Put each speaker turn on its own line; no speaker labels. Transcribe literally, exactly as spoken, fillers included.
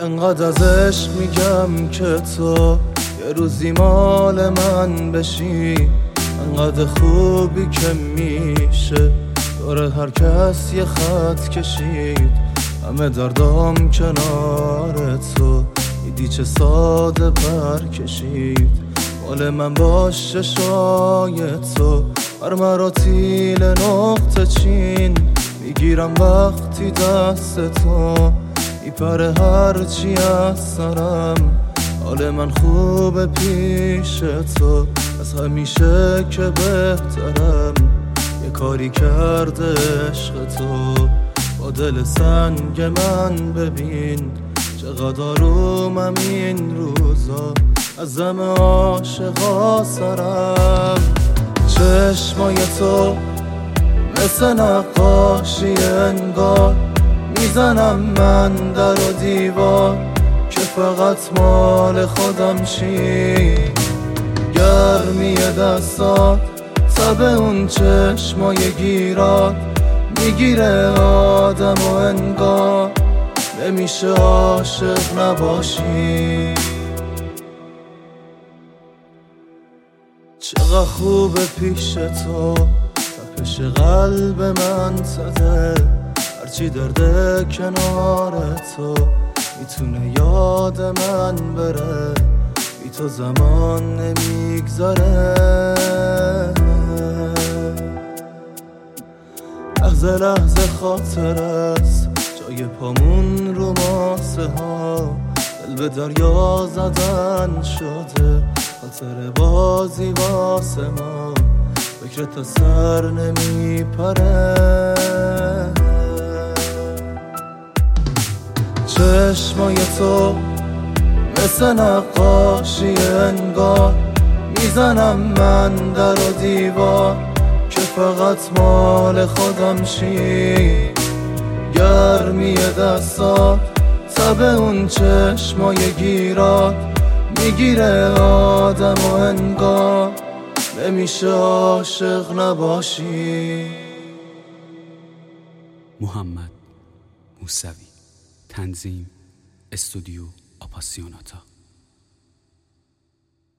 انقدر از عشق میگم که تو یه روزی مال من بشی، انقدر خوبی که میشه دور هر کس یه خط کشید. همه دردام کنار تو، دیدی چه ساده پر کشید. مال من باشه شای تو، بر مراتیل نقطه چین میگیرم وقتی دست تو میپره هرچی از سرم. حال من خوبه پیش تو، از همیشه که بهترم. یه کاری کرده عشق تو با دل سنگ من، ببین چقدر آرومم این روزا، از همه عاشقا سرم. چشمای تو مثل نقاشی انگار، میزنم من در و دیوار که فقط مال خودم شی. گرمی دستات تب اون چشمای گیرات میگیره آدم و انگار نمیشه عاشق نباشی. چقدر خوبه پیش تو، تپش قلب من زده، هرچی درده کنار تو میتونه یاد من بره. بی تو زمان نمیگذاره، لحظه لحظه خاطر است جای پامون رو ماسه ها. دل به دریا زدن شده، خاطر بازی واسه ما، فکرت از سر نمیپره. چشمای تو مثل نقاشی انگار، میزنم من در و دیوار که فقط مال خودم شی. گرمی دستات تب اون چشمای گیرات میگیره آدم و انگار نمیشه عاشق نباشی.
محمد موسوی. تنظیم استودیو آپاسیوناتا.